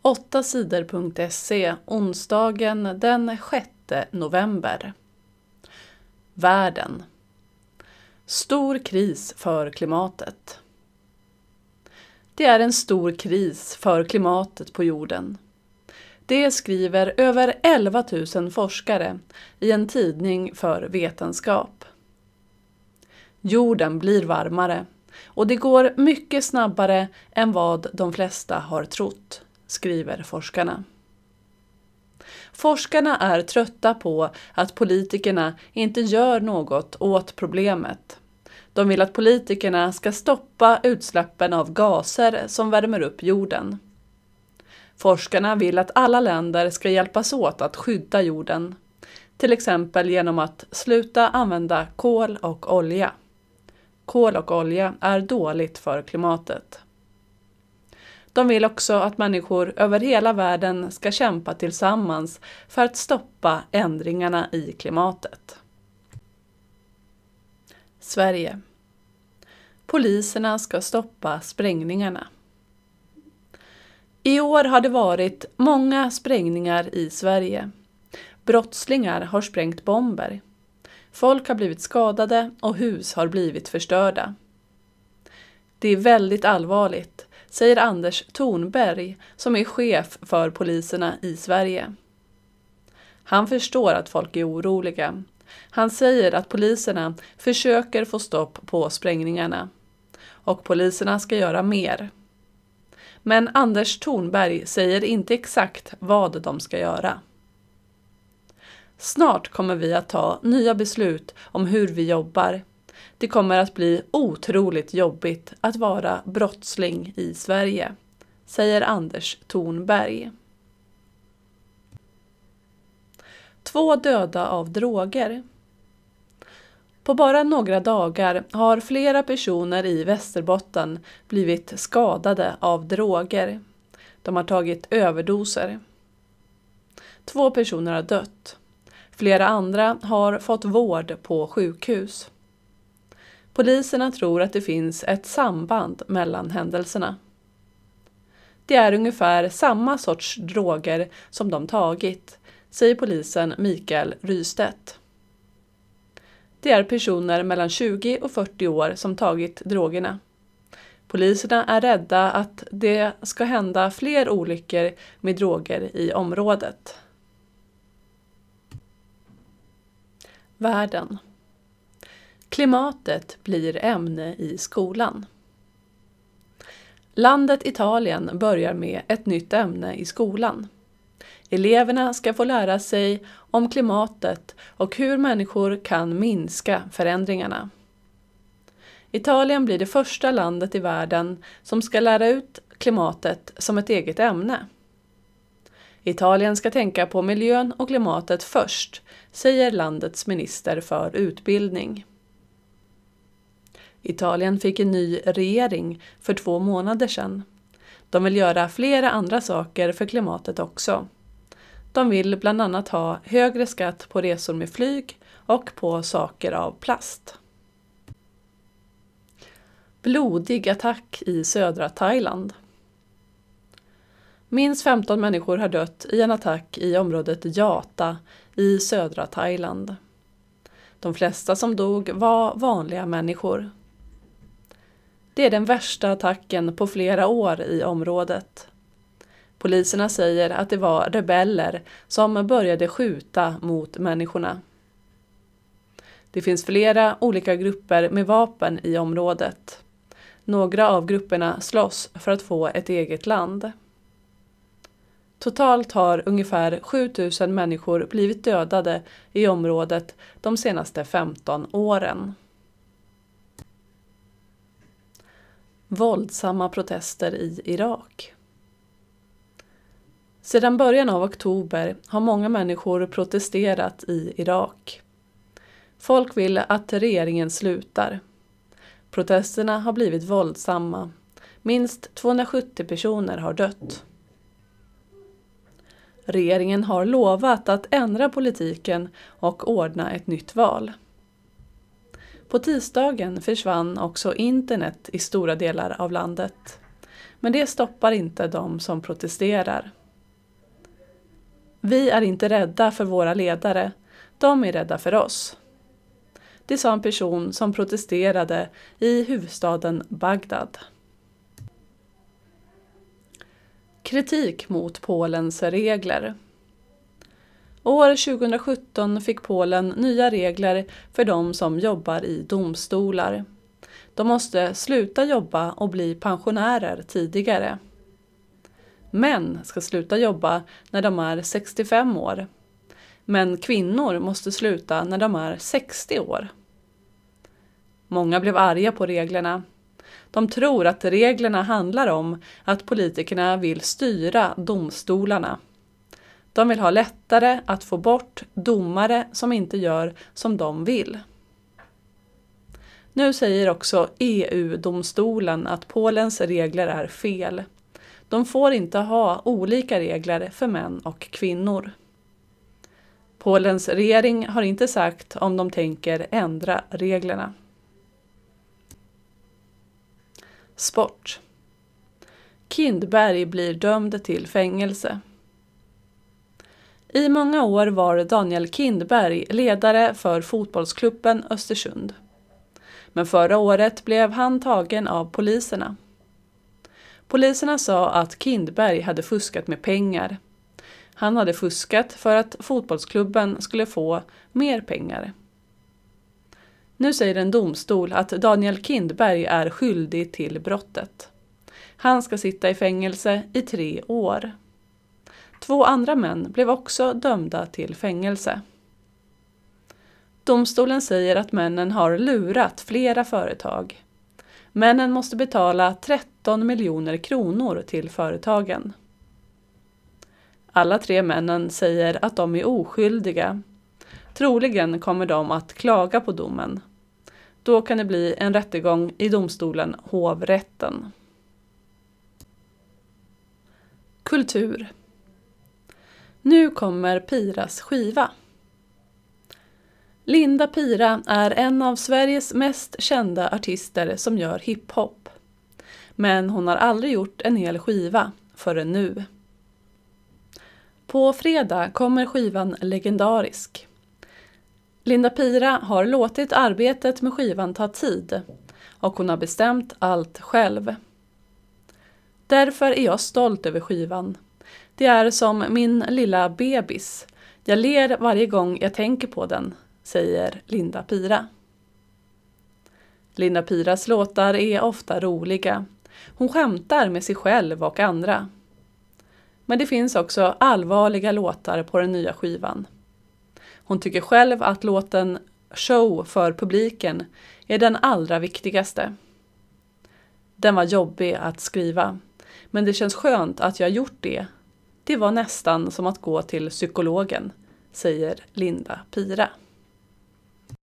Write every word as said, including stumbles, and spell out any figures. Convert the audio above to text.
åtta sidor punkt se onsdagen den sjätte november. Världen. Stor kris för klimatet. Det är en stor kris för klimatet på jorden. Det skriver över elva tusen forskare i en tidning för vetenskap. Jorden blir varmare och det går mycket snabbare än vad de flesta har trott, skriver forskarna. Forskarna är trötta på att politikerna inte gör något åt problemet. De vill att politikerna ska stoppa utsläppen av gaser som värmer upp jorden. Forskarna vill att alla länder ska hjälpas åt att skydda jorden, till exempel genom att sluta använda kol och olja. Kol och olja är dåligt för klimatet. De vill också att människor över hela världen ska kämpa tillsammans för att stoppa ändringarna i klimatet. Sverige. Poliserna ska stoppa sprängningarna. I år har det varit många sprängningar i Sverige. Brottslingar har sprängt bomber. Folk har blivit skadade och hus har blivit förstörda. Det är väldigt allvarligt, säger Anders Thornberg som är chef för poliserna i Sverige. Han förstår att folk är oroliga. Han säger att poliserna försöker få stopp på sprängningarna. Och poliserna ska göra mer. Men Anders Thornberg säger inte exakt vad de ska göra. Snart kommer vi att ta nya beslut om hur vi jobbar. Det kommer att bli otroligt jobbigt att vara brottsling i Sverige, säger Anders Thornberg. Två döda av droger. På bara några dagar har flera personer i Västerbotten blivit skadade av droger. De har tagit överdoser. Två personer har dött. Flera andra har fått vård på sjukhus. Poliserna tror att det finns ett samband mellan händelserna. Det är ungefär samma sorts droger som de tagit, säger polisen Mikael Rystedt. Det är personer mellan tjugo och fyrtio år som tagit drogerna. Poliserna är rädda att det ska hända fler olyckor med droger i området. Världen. Klimatet blir ämne i skolan. Landet Italien börjar med ett nytt ämne i skolan. Eleverna ska få lära sig om klimatet och hur människor kan minska förändringarna. Italien blir det första landet i världen som ska lära ut klimatet som ett eget ämne. Italien ska tänka på miljön och klimatet först, säger landets minister för utbildning. Italien fick en ny regering för två månader sedan. De vill göra flera andra saker för klimatet också. De vill bland annat ha högre skatt på resor med flyg och på saker av plast. Blodig attack i södra Thailand. Minst femton människor har dött i en attack i området Jata i södra Thailand. De flesta som dog var vanliga människor. Det är den värsta attacken på flera år i området. Poliserna säger att det var rebeller som började skjuta mot människorna. Det finns flera olika grupper med vapen i området. Några av grupperna slåss för att få ett eget land. Totalt har ungefär sju tusen människor blivit dödade i området de senaste femton åren. Våldsamma protester i Irak. Sedan början av oktober har många människor protesterat i Irak. Folk vill att regeringen slutar. Protesterna har blivit våldsamma. Minst tvåhundrasjuttio personer har dött. Regeringen har lovat att ändra politiken och ordna ett nytt val. På tisdagen försvann också internet i stora delar av landet. Men det stoppar inte de som protesterar. Vi är inte rädda för våra ledare, de är rädda för oss. Det sa en person som protesterade i huvudstaden Bagdad. Kritik mot Polens regler. År tjugosjutton fick Polen nya regler för de som jobbar i domstolar. De måste sluta jobba och bli pensionärer tidigare. Män ska sluta jobba när de är sextiofem år. Men kvinnor måste sluta när de är sextio år. Många blev arga på reglerna. De tror att reglerna handlar om att politikerna vill styra domstolarna. De vill ha lättare att få bort domare som inte gör som de vill. Nu säger också E U-domstolen att Polens regler är fel. De får inte ha olika regler för män och kvinnor. Polens regering har inte sagt om de tänker ändra reglerna. Sport. Kindberg blir dömd till fängelse. I många år var Daniel Kindberg ledare för fotbollsklubben Östersund. Men förra året blev han tagen av poliserna. Poliserna sa att Kindberg hade fuskat med pengar. Han hade fuskat för att fotbollsklubben skulle få mer pengar. Nu säger en domstol att Daniel Kindberg är skyldig till brottet. Han ska sitta i fängelse i tre år. Två andra män blev också dömda till fängelse. Domstolen säger att männen har lurat flera företag. Männen måste betala tretton miljoner kronor till företagen. Alla tre männen säger att de är oskyldiga. Troligen kommer de att klaga på domen. Då kan det bli en rättegång i domstolen hovrätten. Kultur. Nu kommer Piras skiva. Linda Pira är en av Sveriges mest kända artister som gör hiphop. Men hon har aldrig gjort en hel skiva förrän nu. På fredag kommer skivan Legendarisk. Linda Pira har låtit arbetet med skivan ta tid och hon har bestämt allt själv. Därför är jag stolt över skivan. Det är som min lilla bebis. Jag ler varje gång jag tänker på den, säger Linda Pira. Linda Piras låtar är ofta roliga. Hon skämtar med sig själv och andra. Men det finns också allvarliga låtar på den nya skivan. Hon tycker själv att låten Show för publiken är den allra viktigaste. Den var jobbig att skriva, men det känns skönt att jag gjort det. Det var nästan som att gå till psykologen, säger Linda Pira.